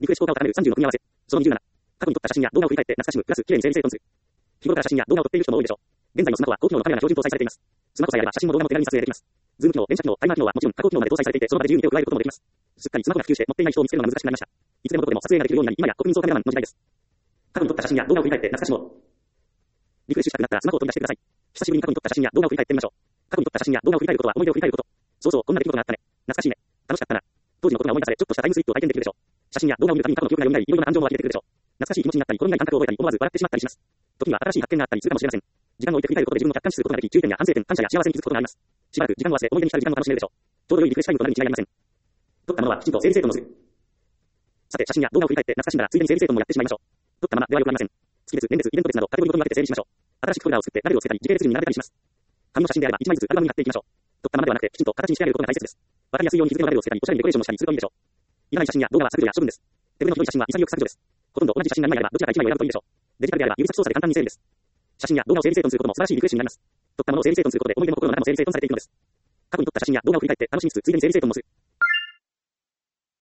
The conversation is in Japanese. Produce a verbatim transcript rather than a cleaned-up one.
リフレッシュ効果を高めるさんじゅうの組み合わせ。そのにじゅうなな。過去に撮った写真や動画を振り返って懐かしむ、プラス綺麗に整理整頓する。日頃から写真や動画を撮っている人も多いでしょう。現在のスマホは高機能のカメラが標準搭載されています。スマホさえあれば写真も動画も手軽に撮影できます。ズーム機能、連写機能、タイマー機能はもちろん加工機能まで搭載されていて、その場で自由に手を加えることもできます。すっかりスマホが普及して持っていない人を見つけるのが難しくなりました。いつでもどこでも撮影ができるようになり、今や国民総カメラマンの時代です。過去に撮った写真や動画を振り返って懐かしもう。リフレッシュしたくなったらスマホを取り出してください。久しぶりに過去に撮った写真や動画を振り返ってみましょう。過去に撮った写真や動画を振り返ることは思い出を振り返ること。そうそう、こんな出来事があったね。懐かしいね。楽しかったな。当時のことが思い出され、ちょっとしたタイムスリップを体験できるでしょう。写真や動画を見るたびに過去の記憶が蘇り、いろいろな感情も湧いてくるでしょう。懐かしい気持ちになったり、心ない感覚を覚えたり、思わず笑ってしまったりします。時には新しい発見があったりするかもしれません。時間を置いて振り返ることで自分を客観視することができ、注意点や反省点、感謝や幸せに気づくことがあります。しばらく時間を忘れ、思い出に浸る時間も楽しめるでしょう。ちょうど良いリフレッシュタイムとなるに違いありません。撮ったものはきちんと整理整頓もする。さて、写真や動画を振り返って懐かしんだら、ついでに整理整頓もやってしまいましょう。撮ったままではよくありません。月別、年別、イベント別など、カテゴリーごとに分けて整理しましょう。新しくフォルダを作って、ラベルをつけたり、時系列順に並べたりします。紙の写真であれば、いちまいずつアルバムに貼っていきましょう。撮ったままではなくて、きちんと形に仕上げることが大切です。わかりやすいように日付のラベルをつけたり、おしゃれにデコレーションもしたりするといいでしょう。いらない写真や動画は削除や処分です。手ぶれのひどい写真は潔く削除です。ほとんど同じ写真が何枚あれば、どちらかいちまいを選ぶといいでしょう。デジタルであれば、指差し操作で簡単に整理です。写真や動画を整理整頓することも素晴らしいリフレッシュになります。撮ったものを整理整頓することで、思い出も心の中も整理整頓されていくのです。過去に撮った写真や動画を振り返って楽しみつつ、ついでに整理整頓もする。